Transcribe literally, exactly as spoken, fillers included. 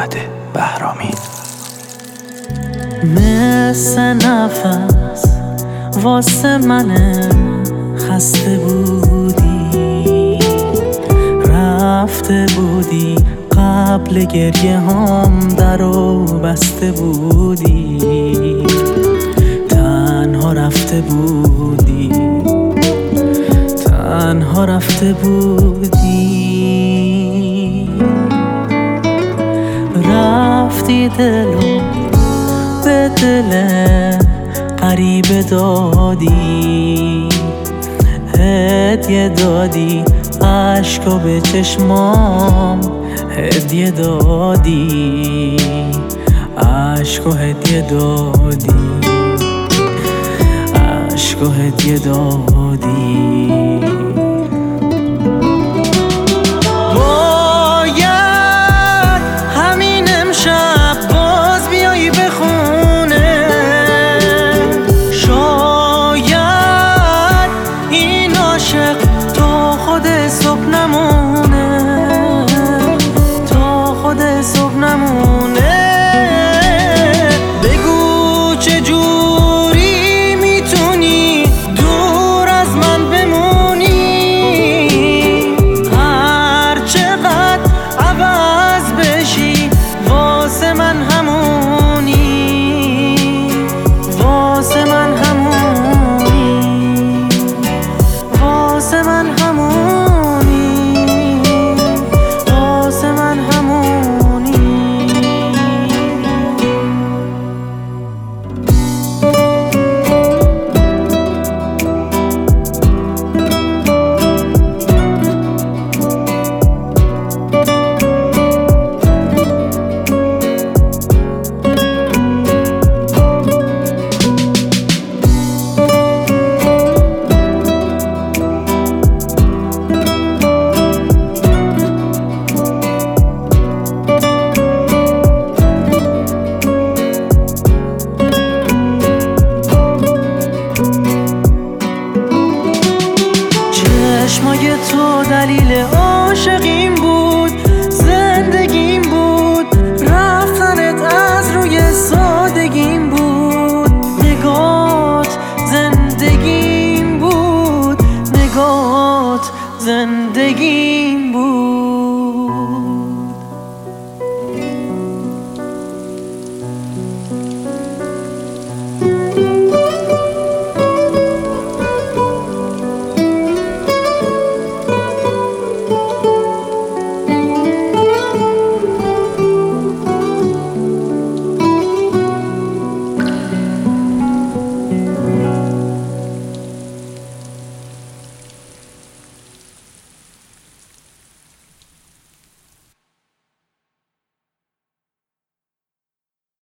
محمد بهرامی. مثل نفس واسه من خسته بودی، رفته بودی قبل گریه هم درو بسته بودی، تنها رفته بودی، تنها رفته بودی، رفتی دلو به دل غریبه دادی، هدیه دادی عشقا به چشمام، هدیه دادی عشقا هدیه دادی، عشقا هدیه دادی. باید همین امشب باز بیایی به خونه، شاید این عاشق تا خود صبح نمونه، تا خود صبح نمونه. بگو چجوری میتونی دور از من بمونی، هر چقدر عوض بشی واسه من همونی، واسه من همونی، واسه من همونی، واسه من همونی. چشمای تو دلیل عاشقیم بود،